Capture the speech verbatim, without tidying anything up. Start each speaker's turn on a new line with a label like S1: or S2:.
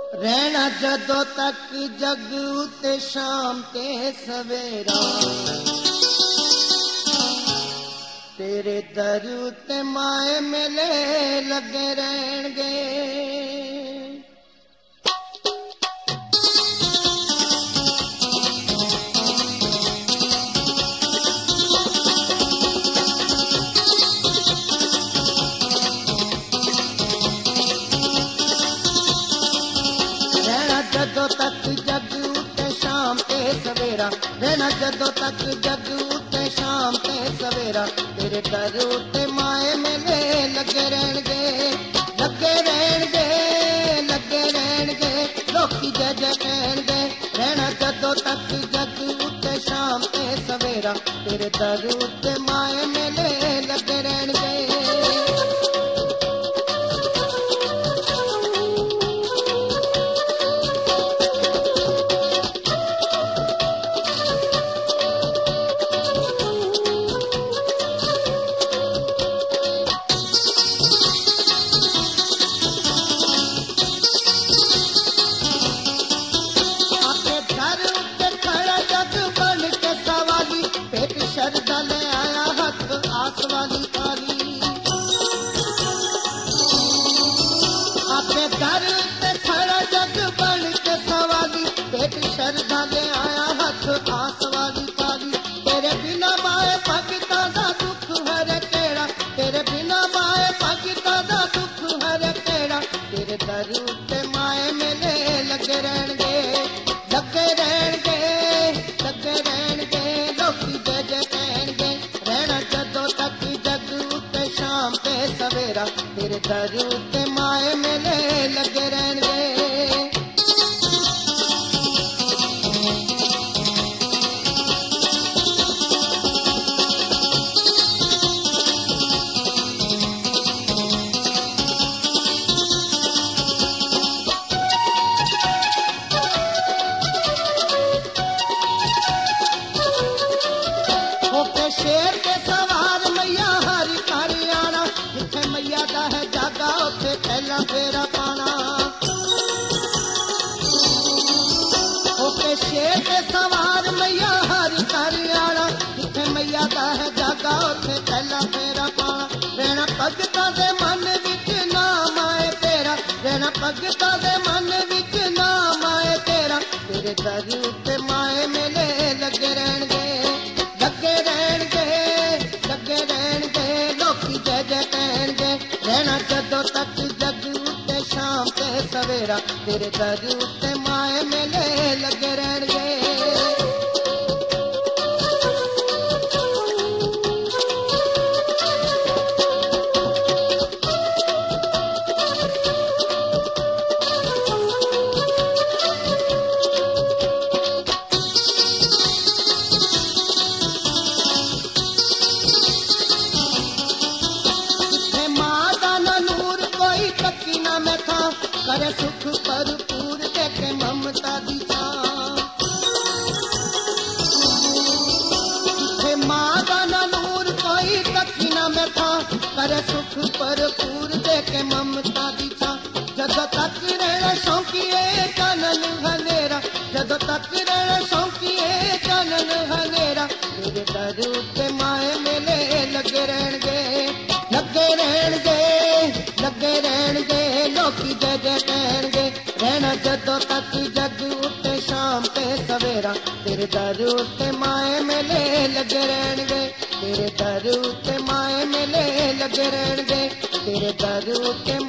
S1: रहना जदों तक जग उते शाम ते सवेरा तेरे दर उते माए मेले लगे रहणगे। जदों तक जग उते शाम ते सवेरा रहना जदों तक जग उते शाम ते सवेरा तेरे दर उते माए मेले लगे रहणगे लगे रहणगे लगे रहणगे लोकी जय जय कहणगे। रहना जदों तक जग उते शाम ते सवेरा तेरे दर उते माए मेले लगे रहणगे। शरदा ले आया हथ आस वाली थाली आपे दर ते खड़ा जग बन के सवाली पेट शरदा ले आया हथ आस वाली थाली तेरे बिना माए भगता दा दुख हरे केड़ा तेरे बिना माए भगता दा दुख हरे केड़ा तेरे दर ते माए मेले लगे रहणगे लगे रहणगे लगे रहणगे लोकी जय जय कहणगे। रहना जदों तक जग उते शाम ते सवेरा तेरे दर उते माए मेले लगे रहणगे। शेर के सवार मैया हरी कारी आना जिथे मैया दा है जागा उथे पहला फेरा पाना ओके शेर के सवार मैया हरी कारी आना जिथे मैया दा है जागा उथे पहला फेरा पाना। रहना भगता दे मन विच नाम आए तेरा रहना भगता दे मन विच नाम आए तेरा तेरे दर उते माए मेले लगे रहणगे लगे रहणगे लगे रहणगे लोकी जय जय कहणगे। रहना जदों तक जग उते शाम ते सवेरा तेरे दर उते माए मेले लगे रहणगे। करे सुख भरपूर देखे ममता दी छां जिथे मां दा नूर कोई तकी ना बैठा करे सुख भरपूर देखे ममता दी छां। जदों तक रहना शौकीए चानन हनेरा जदों तक रहना शौकीए चानन हनेरा तेरे दर उते माए मेले लगे रहणगे लगे रहणगे लगे रहणगे लोकी जय जय कहणगे। रहना जदों तक जग उते शाम ते सवेरा तेरे दर उते माए मेले लगे रहणगे तेरे दर उते माए मेले लगे रहणगे तेरे दर उते